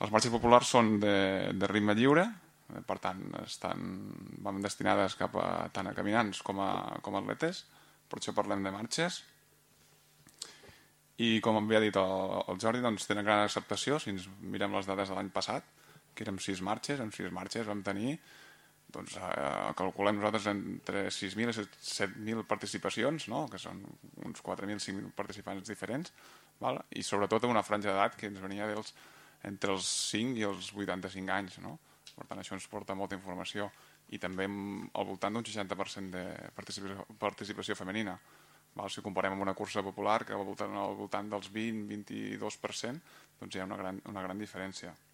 Les marxes populars són de ritme lliure, per tant, van destinades tant a caminants com a atletes, per això parlem de marxes. I com havia dit el Jordi, doncs tenen gran acceptació. Si ens mirem les dades de l'any passat, que érem 6 marxes, en 6 marxes vam tenir, doncs, calculem nosaltres entre 6.000 i 7.000 participacions, no? Que són uns 4.000, 5.000 participants diferents, val? I sobretot una franja d'edat que ens venia entre els 5 i els 85 anys, no? Per tant, això ens porta molta informació, i també al voltant d'un 60% de participació femenina. Si ho comparem amb una cursa popular que al voltant dels 20-22%, doncs hi ha una gran diferència.